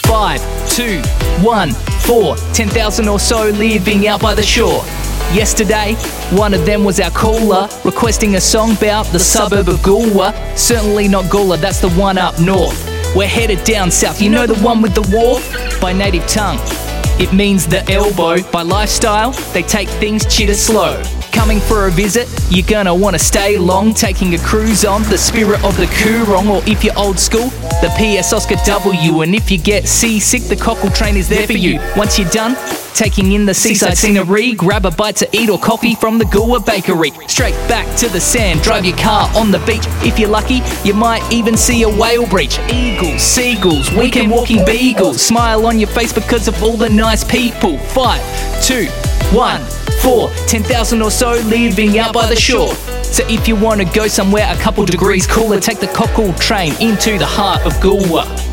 5, 2, 1, 4, 10,000 or so living out by the shore. Yesterday, one of them was our caller, requesting a song about the suburb of Goolwa. Certainly not Goola, that's the one up north. We're headed down south, you know the one with the wharf? By native tongue, it means the elbow. By lifestyle, they take things chitter slow. Coming for a visit, you're gonna wanna stay long, taking a cruise on the spirit of the Coorong, or if you're old school, the PS Oscar W. And if you get seasick, the Cockle train is there for you. Once you're done taking in the seaside scenery, grab a bite to eat or coffee from the Goolwa bakery. Straight back to the sand, drive your car on the beach. If you're lucky, you might even see a whale breach. Eagles, seagulls, weekend walking beagles, smile on your face because of all the nice people. 5, 2, 1, 4, 10,000 or so living out by the shore. So if you want to go somewhere a couple degrees cooler, take the Cockle train into the heart of Goolwa.